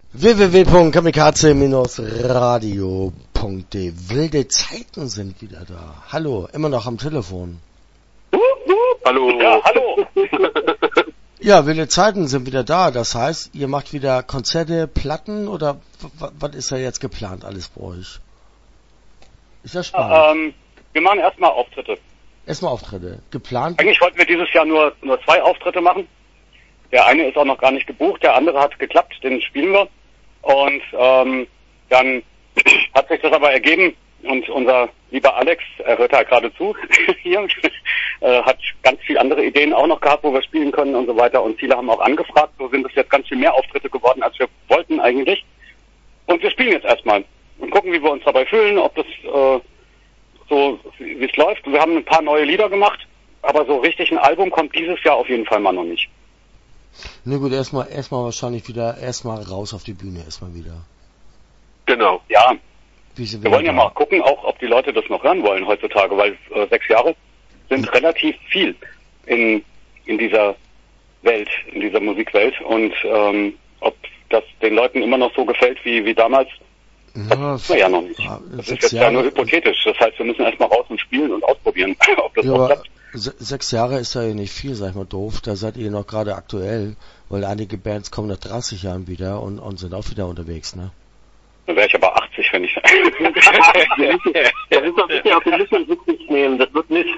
www.kamikaze-radio.de. Wilde Zeiten sind wieder da. Hallo, immer noch am Telefon. Hallo. Ja, hallo. Ja, wilde Zeiten sind wieder da. Das heißt, ihr macht wieder Konzerte, Platten oder was ist da jetzt geplant alles bei euch? Ist ja spannend. Wir machen erstmal Auftritte. Erstmal Auftritte. Geplant? Eigentlich wollten wir dieses Jahr nur 2 Auftritte machen. Der eine ist auch noch gar nicht gebucht, der andere hat geklappt, den spielen wir. Und dann hat sich das aber ergeben und unser lieber Alex, er hört ja gerade zu, hier, hat ganz viele andere Ideen auch noch gehabt, wo wir spielen können und so weiter. Und viele haben auch angefragt, so sind es jetzt ganz viel mehr Auftritte geworden, als wir wollten eigentlich. Und wir spielen jetzt erstmal und gucken, wie wir uns dabei fühlen, ob das so, wie es läuft. Wir haben ein paar neue Lieder gemacht, aber so richtig ein Album kommt dieses Jahr auf jeden Fall mal noch nicht. Na gut, erstmal wahrscheinlich wieder, erstmal raus auf die Bühne, erstmal wieder. Genau. Ja. Wir wollen ja mal gucken, auch ob die Leute das noch hören wollen heutzutage, weil 6 Jahre sind relativ viel in dieser Welt, in dieser Musikwelt. Und ob das den Leuten immer noch so gefällt wie damals, das wissen wir ja noch nicht. Das ist jetzt ja nur hypothetisch. Das heißt, wir müssen erstmal raus und spielen und ausprobieren, ob das auch klappt. 6 Jahre ist ja nicht viel, sag ich mal doof. Da seid ihr noch gerade aktuell, weil einige Bands kommen nach 30 Jahren wieder und sind auch wieder unterwegs, ne? Dann wäre ich aber 80, wenn ich... Das ist doch bitte auf den Lücken Rücksicht nehmen, das wird nicht.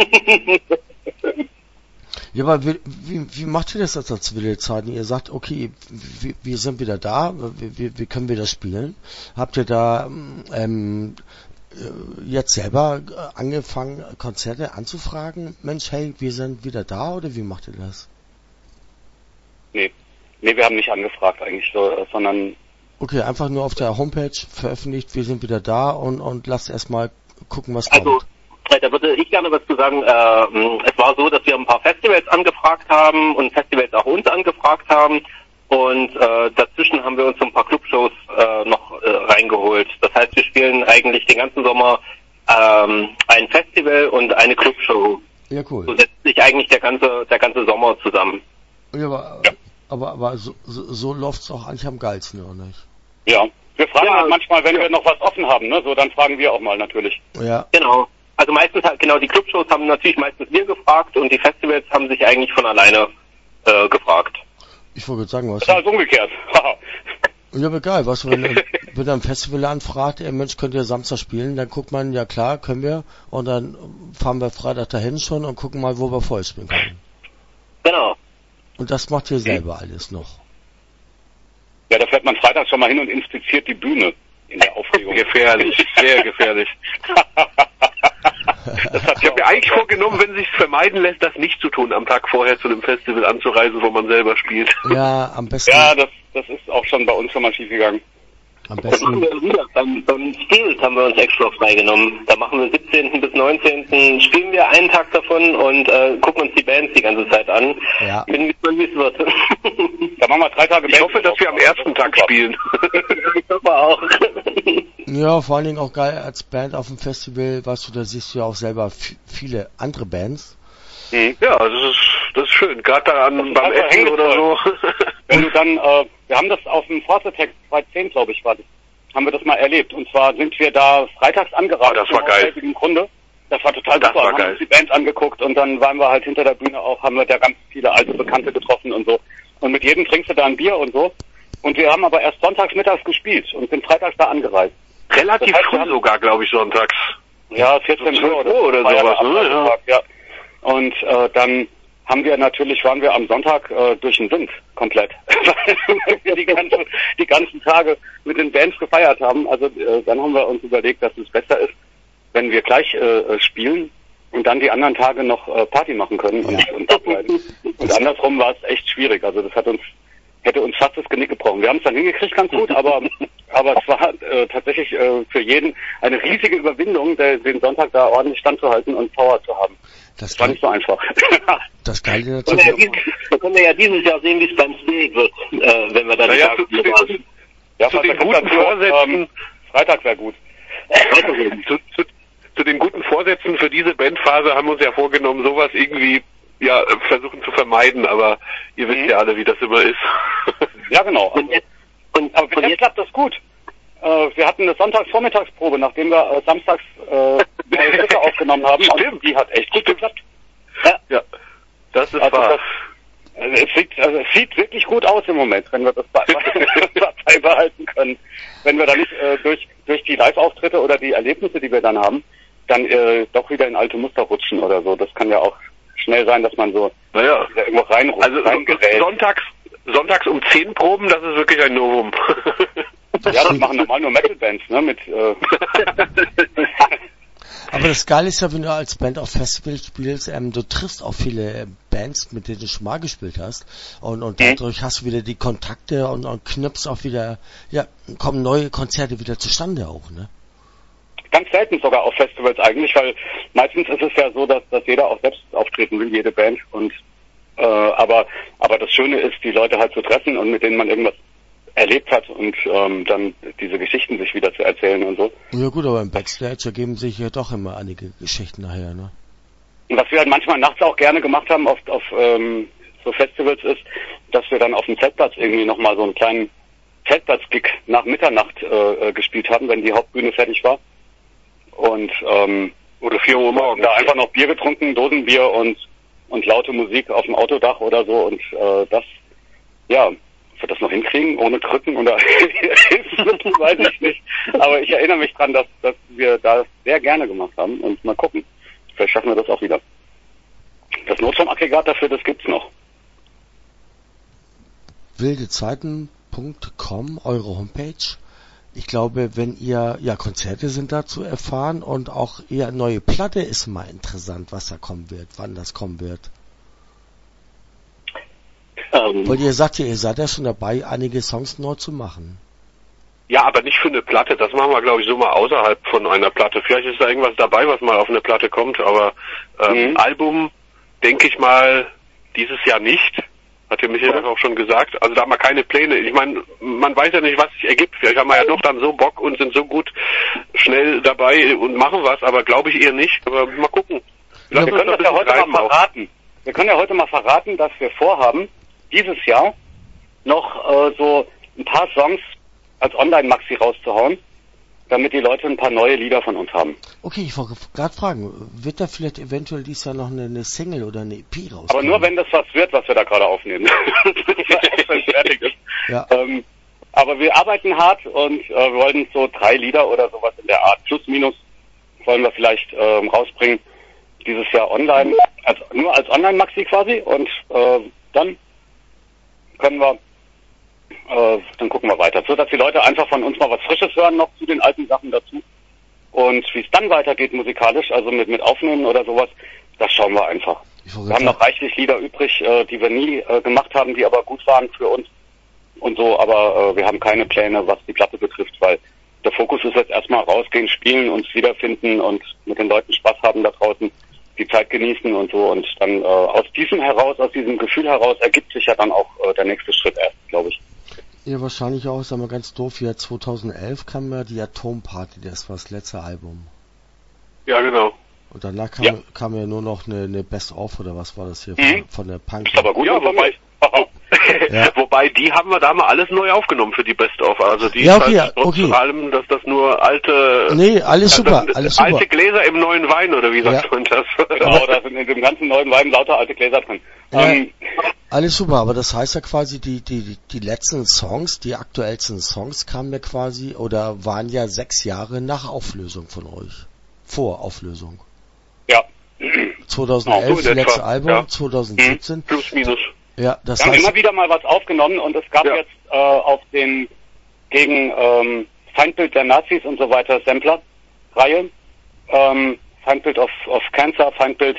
Ja, aber wie macht ihr das als wilde Zeiten? Ihr sagt, okay, wir sind wieder da, wir können wieder spielen. Habt ihr da jetzt selber angefangen, Konzerte anzufragen? Mensch, hey, wir sind wieder da, oder wie macht ihr das? Nee, wir haben nicht angefragt eigentlich, sondern... Okay, einfach nur auf der Homepage veröffentlicht, wir sind wieder da und lasst erstmal gucken, was kommt. Also, da würde ich gerne was zu sagen. Es war so, dass wir ein paar Festivals angefragt haben und Festivals auch uns angefragt haben. Und dazwischen haben wir uns so ein paar Clubshows noch reingeholt. Das heißt, wir spielen eigentlich den ganzen Sommer ein Festival und eine Clubshow. Ja, cool. So setzt sich eigentlich der ganze Sommer zusammen. Ja, aber so läuft's auch eigentlich am geilsten, oder nicht? Ja, wir fragen halt manchmal, wenn wir noch was offen haben, ne? So, dann fragen wir auch mal natürlich. Ja. Genau. Also meistens halt, genau, die Clubshows haben natürlich meistens wir gefragt und die Festivals haben sich eigentlich von alleine gefragt. Ich wollte sagen, was. Das ist alles umgekehrt. Ja, aber geil, was, wenn ein Festival anfragt, Mensch, könnt ihr Samstag spielen, dann guckt man, ja klar, können wir, und dann fahren wir Freitag dahin schon und gucken mal, wo wir voll spielen können. Genau. Und das macht ihr selber alles noch. Ja, da fährt man freitags schon mal hin und inspiziert die Bühne in der Aufregung. Gefährlich, sehr gefährlich. Ich habe mir eigentlich vorgenommen, wenn es sich vermeiden lässt, das nicht zu tun, am Tag vorher zu einem Festival anzureisen, wo man selber spielt. Ja, am besten. Ja, das ist auch schon bei uns schon mal schief gegangen. Am besten. Beim Spirit haben wir uns extra freigenommen. Da machen wir 17. bis 19. spielen wir einen Tag davon und gucken uns die Bands die ganze Zeit an. Ja. Bin gespannt, wie es wird. Da machen wir 3 Tage Ich hoffe, dass wir am ersten Tag spielen. Ich hoffe auch. Ja, vor allen Dingen auch geil als Band auf dem Festival, weißt du, da siehst du ja auch selber viele andere Bands. Ja, das ist schön. Gerade da beim Essen oder so. Wenn du dann, wir haben das auf dem Force Attack 2010, glaube ich, haben wir das mal erlebt. Und zwar sind wir da freitags angereist. Das war geil. Grunde. Das war total super. Wir haben uns die Bands angeguckt und dann waren wir halt hinter der Bühne auch, haben wir da ganz viele alte Bekannte getroffen und so. Und mit jedem trinkst du da ein Bier und so. Und wir haben aber erst sonntags mittags gespielt und sind freitags da angereist. Relativ früh sogar, glaube ich, sonntags. Ja, 14 Uhr oder sowas, ne? Ja. Und dann waren wir am Sonntag durch den Wind komplett. Weil wir die ganzen Tage mit den Bands gefeiert haben. Also dann haben wir uns überlegt, dass es besser ist, wenn wir gleich spielen und dann die anderen Tage noch Party machen können und da bleiben. Und andersrum war es echt schwierig. Also das hätte uns fast das Genick gebrochen. Wir haben es dann hingekriegt ganz gut, aber es war tatsächlich für jeden eine riesige Überwindung, den Sonntag da ordentlich standzuhalten und Power zu haben. Das war nicht so einfach. Das Geile natürlich. Da können wir ja dieses Jahr sehen, wie es beim Spirit wird, wenn wir dann zu den guten Vorsätzen. Freitag wäre gut. Zu den guten Vorsätzen für diese Bandphase haben wir uns ja vorgenommen, sowas irgendwie versuchen zu vermeiden, aber ihr wisst ja alle, wie das immer ist. Ja, genau. Aber bis jetzt klappt das gut. Wir hatten eine Sonntags-Vormittagsprobe, nachdem wir samstags neue Stücke aufgenommen haben. Und die hat echt gut geklappt. Ja, das ist wahr. Es sieht wirklich gut aus im Moment, wenn wir das beibehalten können. Wenn wir da nicht durch die Live-Auftritte oder die Erlebnisse, die wir dann haben, dann doch wieder in alte Muster rutschen oder so. Das kann ja auch schnell sein, dass man so wieder irgendwo reingerät. Sonntags um 10 Proben, das ist wirklich ein Novum. Ja, das machen normal nur Metal-Bands, ne? Aber das Geile ist ja, wenn du als Band auf Festivals spielst, du triffst auch viele Bands, mit denen du schon mal gespielt hast. Und dadurch hast du wieder die Kontakte und knüpfst auch wieder, kommen neue Konzerte wieder zustande auch, ne? Ganz selten sogar auf Festivals eigentlich, weil meistens ist es ja so, dass jeder auch selbst auftreten will, jede Band. Und aber das Schöne ist, die Leute halt zu treffen und mit denen man irgendwas erlebt hat und dann diese Geschichten sich wieder zu erzählen und so. Ja gut, aber im Backstage ergeben sich ja doch immer einige Geschichten nachher, ne? Und was wir halt manchmal nachts auch gerne gemacht haben auf so Festivals ist, dass wir dann auf dem Zeltplatz irgendwie nochmal so einen kleinen Zeltplatz-Gig nach Mitternacht gespielt haben, wenn die Hauptbühne fertig war. Und oder 4 Uhr morgens. Da einfach noch Bier getrunken, Dosenbier und laute Musik auf dem Autodach oder so und das, ja, wir das noch hinkriegen, ohne Krücken oder Hilfsmittel, weiß ich nicht. Aber ich erinnere mich dran, dass wir das sehr gerne gemacht haben und mal gucken. Vielleicht schaffen wir das auch wieder. Das Notstromaggregat dafür, das gibt's noch. wildezeiten.com, eure Homepage. Ich glaube, wenn ihr, Konzerte sind da zu erfahren und auch eher neue Platte ist mal interessant, was da kommen wird, wann das kommen wird. Weil ihr sagt ja, ihr seid ja schon dabei, einige Songs neu zu machen. Ja, aber nicht für eine Platte. Das machen wir, glaube ich, so mal außerhalb von einer Platte. Vielleicht ist da irgendwas dabei, was mal auf eine Platte kommt, aber Album, denke ich mal, dieses Jahr nicht. Hat der Michael auch schon gesagt. Also da haben wir keine Pläne. Ich meine, man weiß ja nicht, was sich ergibt. Vielleicht haben wir ja doch dann so Bock und sind so gut schnell dabei und machen was, aber glaube ich eher nicht. Aber mal gucken. Wir können das ja heute mal verraten. Wir können ja heute mal verraten, dass wir vorhaben, dieses Jahr noch so ein paar Songs als Online-Maxi rauszuhauen, damit die Leute ein paar neue Lieder von uns haben. Okay, ich wollte gerade fragen, wird da vielleicht eventuell dieses Jahr noch eine Single oder eine EP rauskommen? Aber nur, wenn das was wird, was wir da gerade aufnehmen. Wenn es fertig ist. Ja. Aber wir arbeiten hart und wir wollen so 3 Lieder oder sowas in der Art, plus minus, wollen wir vielleicht rausbringen, dieses Jahr online, nur als Online-Maxi quasi und dann können wir, dann gucken wir weiter. So, dass die Leute einfach von uns mal was Frisches hören, noch zu den alten Sachen dazu. Und wie es dann weitergeht musikalisch, also mit Aufnehmen oder sowas, das schauen wir einfach. Wir haben noch reichlich Lieder übrig, die wir nie gemacht haben, die aber gut waren für uns und so, aber wir haben keine Pläne, was die Platte betrifft, weil der Fokus ist jetzt erstmal rausgehen, spielen, uns wiederfinden und mit den Leuten Spaß haben da draußen, die Zeit genießen und so und dann aus diesem Gefühl heraus ergibt sich ja dann auch der nächste Schritt erst, glaube ich. Ja, wahrscheinlich auch, sagen wir ganz doof, ja 2011 kam ja die Atomparty, das war das letzte Album. Ja, genau. Und danach kam ja nur noch eine Best-of oder was war das hier von der Punk. Ist aber gut, ja, wobei die haben wir da mal alles neu aufgenommen für die Best-of. Also die ist halt trotz allem, dass das nur alte... Nee, alles super, alles super. Alte Gläser im neuen Wein, oder wie sagt man das? Genau, da sind in dem ganzen neuen Wein lauter alte Gläser drin. Alles super, aber das heißt ja quasi, die letzten Songs, die aktuellsten Songs kamen ja quasi, oder waren ja 6 Jahre nach Auflösung von euch. Vor Auflösung. Ja. 2011 das letzte Album, 2017. Plus, minus. Ja, das wir haben heißt, immer wieder mal was aufgenommen und es gab jetzt auf den gegen Feindbild der Nazis und so weiter Sampler-Reihe, Feindbild of Cancer, Feindbild,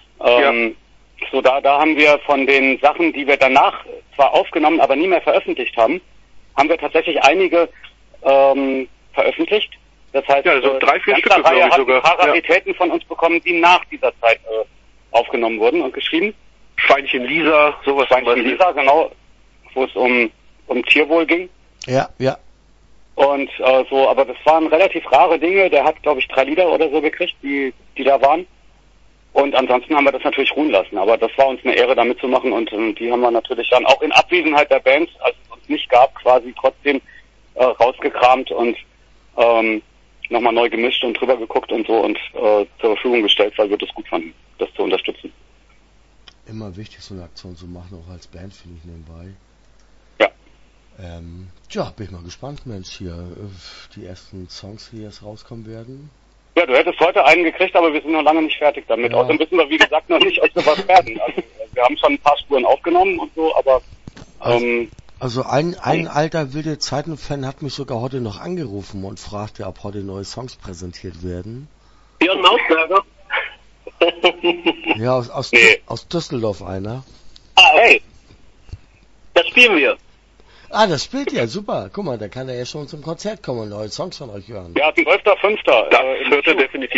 so da haben wir von den Sachen, die wir danach zwar aufgenommen, aber nie mehr veröffentlicht haben wir tatsächlich einige veröffentlicht. Das heißt, so 3-4 Stücke, glaube ich, sogar. Ein paar Raritäten von uns bekommen, die nach dieser Zeit aufgenommen wurden und geschrieben. Schweinchen Lisa, sowas. Schweinchen Lisa, genau, wo es um Tierwohl ging. Ja. Und so, aber das waren relativ rare Dinge. Der hat, glaube ich, 3 Lieder oder so gekriegt, die da waren. Und ansonsten haben wir das natürlich ruhen lassen. Aber das war uns eine Ehre, da mitzumachen. Und die haben wir natürlich dann auch in Abwesenheit der Bands, als es uns nicht gab, quasi trotzdem rausgekramt und nochmal neu gemischt und drüber geguckt und so und zur Verfügung gestellt, weil wir das gut fanden, das zu unterstützen. Immer wichtig, so eine Aktion zu machen, auch als Band, finde ich nebenbei. Ja. Tja, bin ich mal gespannt, Mensch, hier, die ersten Songs, die jetzt rauskommen werden. Ja, du hättest heute einen gekriegt, aber wir sind noch lange nicht fertig damit. Ja. Außerdem wissen wir, wie gesagt, noch nicht, ob wir was werden. Also, wir haben schon ein paar Spuren aufgenommen und so, aber... Also ein alter wilde Zeiten-Fan hat mich sogar heute noch angerufen und fragte, ob heute neue Songs präsentiert werden. Björn Mausberger? Ja, aus Düsseldorf einer. Ah, hey. Das spielen wir. Ah, das spielt ja, super. Guck mal, da kann er ja schon zum Konzert kommen und neue Songs von euch hören. Ja, 12.05. Das hört er definitiv.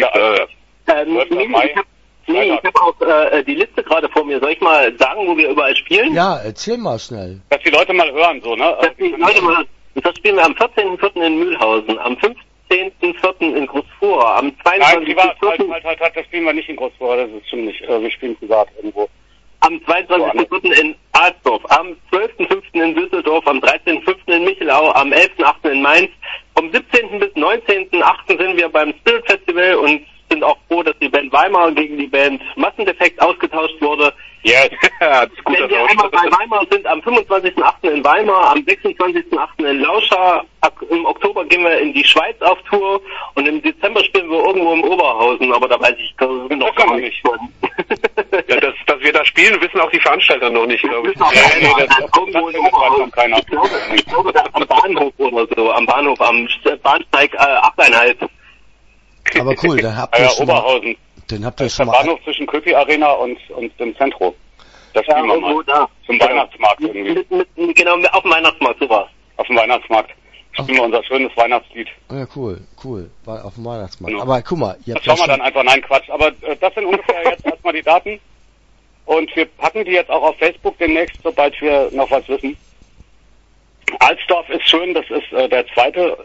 Ich habe auch die Liste gerade vor mir. Soll ich mal sagen, wo wir überall spielen? Ja, erzähl mal schnell. Dass die Leute mal hören, so, ne? Das spielen wir am 14.04. in Mühlhausen, am 15.04. in Großfura, am 22.04. Nein, privat, halt, das spielen wir nicht in Großfura, das ist schon nicht. Wir spielen privat irgendwo. Am 22.04. in Alsdorf, am 12.05. in Düsseldorf, am 13.05. in Michelau, am 11.08. in Mainz. Vom 17. bis 19.08. sind wir beim Spirit Festival und sind auch froh, dass die Band Weimar gegen die Band Massendefekt ausgetauscht wurde. Yes. Ja, das ist gut. Wenn wir einmal bei Weimar sind, am 25.08. in Weimar, am 26.08. in Lauscha, im Oktober gehen wir in die Schweiz auf Tour und im Dezember spielen wir irgendwo im Oberhausen, aber da weiß ich noch gar nicht. Ja, dass wir da spielen, wissen auch die Veranstalter noch nicht, glaube ich. Irgendwo in Oberhausen. Ich glaube, da am Bahnhof oder so, am Bahnhof, am Bahnsteig 8,5. Aber cool, dann habt ihr schon Oberhausen. mal, den habt ihr Das ist schon der mal. Bahnhof zwischen Köpi Arena und dem Zentro. Da spielen wir mal. Da. Zum Weihnachtsmarkt irgendwie. Genau, auf dem Weihnachtsmarkt, sowas. Auf dem Weihnachtsmarkt spielen wir unser schönes Weihnachtslied. Ja, cool. War auf dem Weihnachtsmarkt. Genau. Aber guck mal, ihr Das habt ja schauen wir dann einfach, nein, Quatsch. Aber das sind ungefähr jetzt erstmal die Daten. Und wir packen die jetzt auch auf Facebook demnächst, sobald wir noch was wissen. Alsdorf ist schön, das ist der zweite.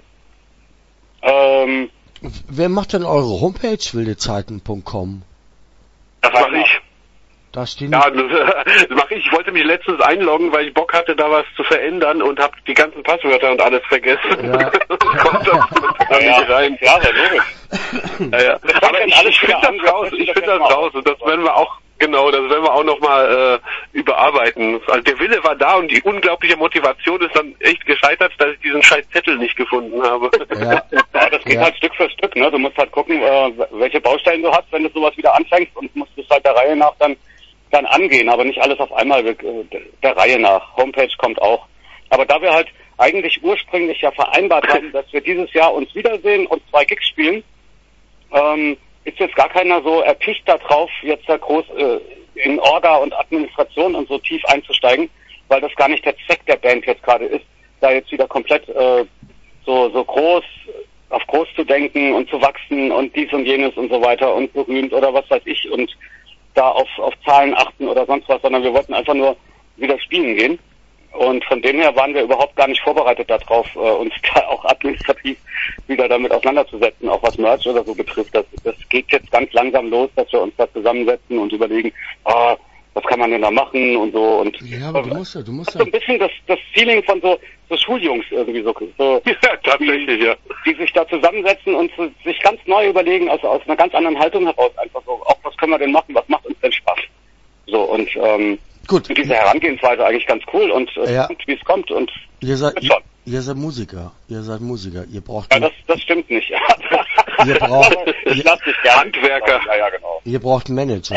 Wer macht denn eure Homepage, wildezeiten.com? Das mache ich. Da stehen Ja, das mache ich. Ich wollte mich letztens einloggen, weil ich Bock hatte, da was zu verändern und habe die ganzen Passwörter und alles vergessen. Ja. Kommt da nicht rein. Ja, logisch. Ja. Aber ich finde das raus. Ich finde das raus. Und das werden wir auch, genau, das werden wir auch nochmal überarbeiten. Also der Wille war da und die unglaubliche Motivation ist dann echt gescheitert, dass ich diesen scheiß Zettel nicht gefunden habe. Ja. Ja, das geht halt Stück für Stück, ne? Du musst halt gucken, welche Baustellen du hast, wenn du sowas wieder anfängst und musst es halt der Reihe nach dann angehen, aber nicht alles auf einmal der Reihe nach. Homepage kommt auch. Aber da wir halt eigentlich ursprünglich ja vereinbart haben, dass wir dieses Jahr uns wiedersehen und 2 Gigs spielen, ist jetzt gar keiner so erpicht da drauf, jetzt da groß in Orga und Administration und so tief einzusteigen, weil das gar nicht der Zweck der Band jetzt gerade ist, da jetzt wieder komplett so groß auf groß zu denken und zu wachsen und dies und jenes und so weiter und berühmt oder was weiß ich und da auf Zahlen achten oder sonst was, sondern wir wollten einfach nur wieder spielen gehen. Und von dem her waren wir überhaupt gar nicht vorbereitet darauf, uns da auch administrativ wieder damit auseinanderzusetzen, auch was Merch oder so betrifft. Das geht jetzt ganz langsam los, dass wir uns da zusammensetzen und überlegen, was kann man denn da machen und so. Und ja, aber du musst ja. So ein bisschen das Feeling von so Schuljungs irgendwie so ja, tatsächlich, ja. Die sich da zusammensetzen und sich ganz neu überlegen, also aus einer ganz anderen Haltung heraus einfach so, auch was können wir denn machen, was macht uns denn Spaß? So, und gut. Diese Herangehensweise eigentlich ganz cool und kommt, wie es kommt und ihr seid Musiker. Ihr braucht ja, das stimmt nicht. ihr braucht ich lass dich gerne. Handwerker. Ja, genau. Ihr braucht einen Manager.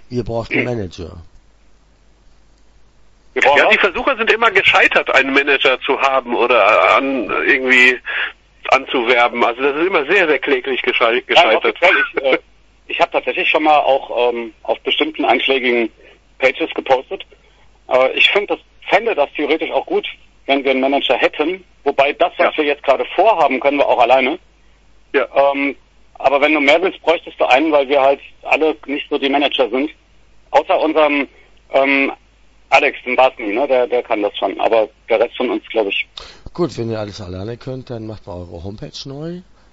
Ja, die Versuche sind immer gescheitert, einen Manager zu haben oder irgendwie anzuwerben. Also das ist immer sehr, sehr kläglich gescheitert. Ja, ich habe tatsächlich schon mal auch auf bestimmten einschlägigen Pages gepostet. Ich fände das theoretisch auch gut, wenn wir einen Manager hätten. Wobei das, was wir jetzt gerade vorhaben, können wir auch alleine. Ja. Aber wenn du mehr willst, bräuchtest du einen, weil wir halt alle nicht so die Manager sind. Außer unserem Alex, den Basni, ne? Der kann das schon. Aber der Rest von uns, glaube ich. Gut, wenn ihr alles alleine könnt, dann macht mal eure Homepage neu.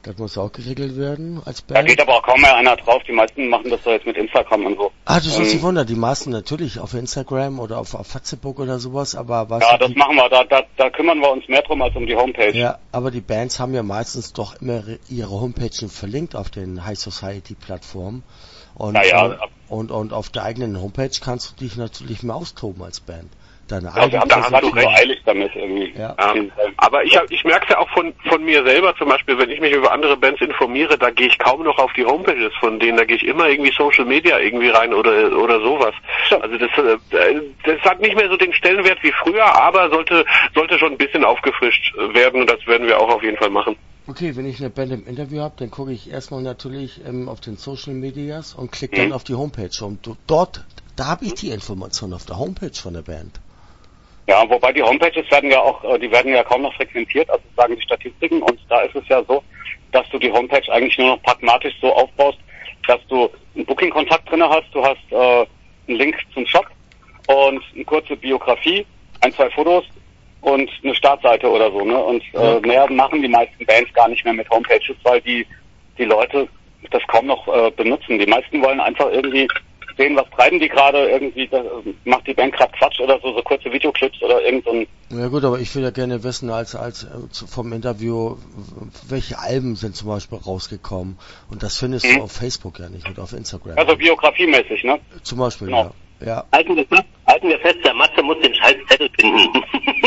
Das muss auch geregelt werden als Da Band. geht aber auch kaum mehr einer drauf. Die meisten machen das so jetzt mit Instagram und so. Ah, du sollst dich wundern, die meisten natürlich auf Instagram oder auf Facebook oder sowas, aber was? Ja, das machen wir. Da kümmern wir uns mehr drum als um die Homepage. Ja, aber die Bands haben ja meistens doch immer ihre Homepagen verlinkt auf den High Society Plattformen. Und, und auf der eigenen Homepage kannst du dich natürlich mehr austoben als Band. Deine wir haben da gerade so eilig damit irgendwie. Ja. Aber ich merke es ja auch von mir selber zum Beispiel, wenn ich mich über andere Bands informiere, da gehe ich kaum noch auf die Homepages von denen, da gehe ich immer irgendwie Social Media irgendwie rein oder sowas. Also das hat nicht mehr so den Stellenwert wie früher, aber sollte schon ein bisschen aufgefrischt werden und das werden wir auch auf jeden Fall machen. Okay, wenn ich eine Band im Interview habe, dann gucke ich erstmal natürlich auf den Social Medias und klicke dann auf die Homepage. Und da habe ich die Information auf der Homepage von der Band. Ja, wobei die Homepages werden ja kaum noch frequentiert, also sagen die Statistiken. Und da ist es ja so, dass du die Homepage eigentlich nur noch pragmatisch so aufbaust, dass du einen Booking-Kontakt drin hast, du hast einen Link zum Shop und eine kurze Biografie, 1-2 Fotos und eine Startseite oder so, ne? Und mehr machen die meisten Bands gar nicht mehr mit Homepages, weil die Leute das kaum noch benutzen. Die meisten wollen einfach irgendwie sehen, was treiben die gerade, irgendwie macht die Band gerade Quatsch oder so kurze Videoclips oder irgend so ein... Ja gut, aber ich will ja gerne wissen, als vom Interview, welche Alben sind zum Beispiel rausgekommen und das findest du auf Facebook ja nicht und auf Instagram. Also biografiemäßig, ne? Zum Beispiel, genau. Ja. Halten wir fest, der Matze muss den scheiß Zettel finden.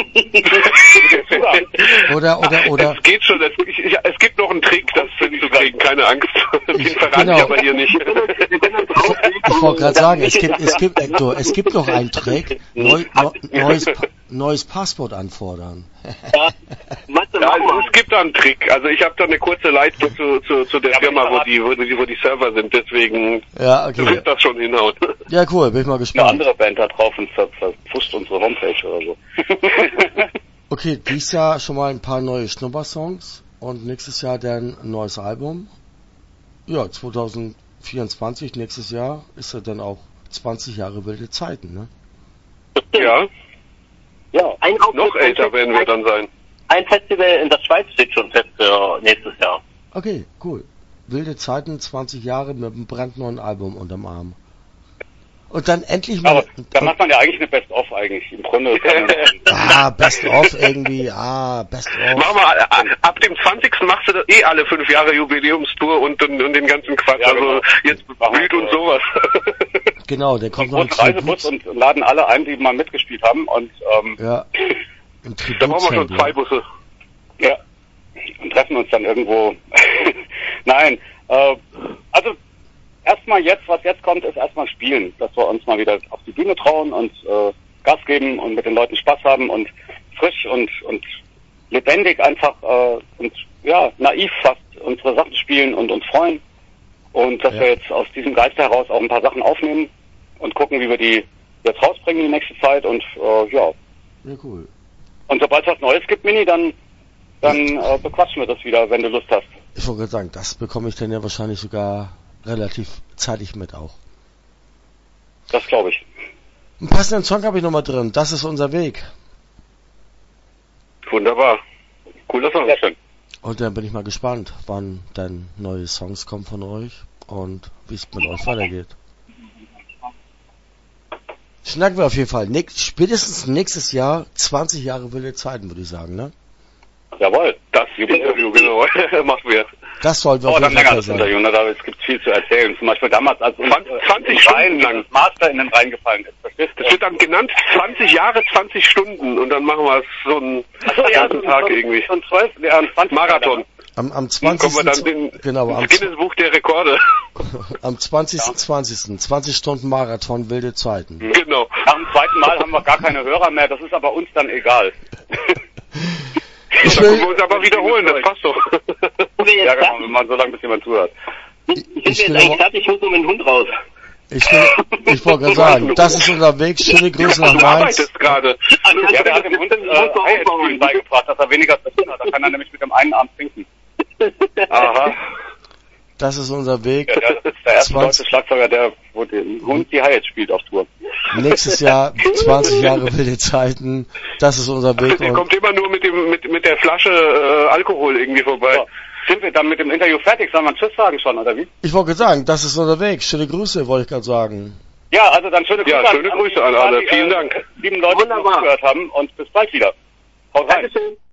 Oder. Es geht schon, es gibt noch einen Trick, das hinzukriegen, keine Angst. Den verrate ich aber hier nicht. Ich wollte gerade sagen, es gibt noch einen Trick, neues Passwort anfordern. Ja, es gibt da einen Trick. Also ich habe da eine kurze Leitung zu der Firma, wo die Server sind, deswegen wird das schon hinhauen. Ja, cool, bin ich mal gespannt. Eine andere Band da drauf und verpfuscht unsere Homepage oder so. Okay, dieses Jahr schon mal ein paar neue Schnuppersongs und nächstes Jahr dann ein neues Album. Ja, 2024, nächstes Jahr, ist ja dann auch 20 Jahre wilde Zeiten, ne? Ja. Ja. Noch älter werden wir dann sein. Ein Festival in der Schweiz steht schon fest für nächstes Jahr. Okay, cool. Wilde Zeiten, 20 Jahre mit einem brandneuen Album unterm Arm. Und dann endlich mal... Aber da macht man ja eigentlich eine Best-of eigentlich. Im Grunde... Best-of irgendwie, Best-of. Mach mal, ab dem 20. machst du alle 5 Jahre Jubiläumstour und den ganzen Quatsch. Ja, also jetzt Blüt und sowas. Genau, der kommt noch ein Reisebus und laden alle ein, die mal mitgespielt haben. Und ja. Da brauchen wir schon 2 Busse. Ja. Und treffen uns dann irgendwo. Nein. Also erstmal was jetzt kommt, ist erstmal spielen, dass wir uns mal wieder auf die Bühne trauen und Gas geben und mit den Leuten Spaß haben und frisch und lebendig einfach und ja, naiv fast unsere Sachen spielen und uns freuen. Und dass wir jetzt aus diesem Geist heraus auch ein paar Sachen aufnehmen und gucken, wie wir die jetzt rausbringen in die nächste Zeit und ja. Ja, cool. Und sobald es was Neues gibt, Mini, dann bequatschen wir das wieder, wenn du Lust hast. Ich wollte gerade sagen, das bekomme ich dann ja wahrscheinlich sogar relativ zeitig mit auch. Das glaube ich. Einen passenden Song habe ich nochmal drin. Das ist unser Weg. Wunderbar. Cooler Song. Sehr schön. Und dann bin ich mal gespannt, wann dann neue Songs kommen von euch und wie es mit euch weitergeht. Schnacken wir auf jeden Fall. Spätestens nächstes Jahr 20 Jahre wilde Zeiten, würde ich sagen, ne? Jawohl. Das Interview, genau. Machen wir. Das sollten wir auf jeden Fall sein. Interview, ne? Es gibt viel zu erzählen. Zum Beispiel damals, als uns 20 Stunden lang Master in den Rhein gefallen ist. Verstehst du? Das wird dann genannt 20 Jahre, 20 Stunden und dann machen wir so einen ganzen Tag irgendwie. So 20 Marathon. Am 20. Kommen wir dann ins Guinness-Buch der Rekorde. Am 20. Stunden Marathon, wilde Zeiten. Genau. Nach dem zweiten Mal haben wir gar keine Hörer mehr, das ist aber uns dann egal. Das können wir uns aber wiederholen, das passt doch. Ja, genau, wenn man so lange bis jemand zuhört. Sind wir jetzt eigentlich fertig? Ich muss nur mit dem Hund raus. Ich wollte gerade sagen, das ist unser Weg. Schöne Grüße nach Mainz. Du arbeitest gerade. Ja, der hat dem Hund Eierspielen beigebracht, dass er weniger zu tun hat. Da kann er nämlich mit dem einen Arm trinken. Aha. Das ist unser Weg. Ja, das ist der erste deutsche Schlagzeuger, wo der Hund die Hi-Hats spielt auf Tour. Nächstes Jahr 20 Jahre wilde Zeiten. Das ist unser Weg. Der kommt immer nur mit der Flasche Alkohol irgendwie vorbei. Sind wir dann mit dem Interview fertig? Sollen wir Tschüss sagen schon, oder wie? Ich wollte sagen, das ist unterwegs. Schöne Grüße, wollte ich gerade sagen. Ja, also dann schöne Grüße, schöne Grüße an alle. Vielen Dank. Lieben Leute, die uns gehört haben und bis bald wieder. Haut rein. Dankeschön.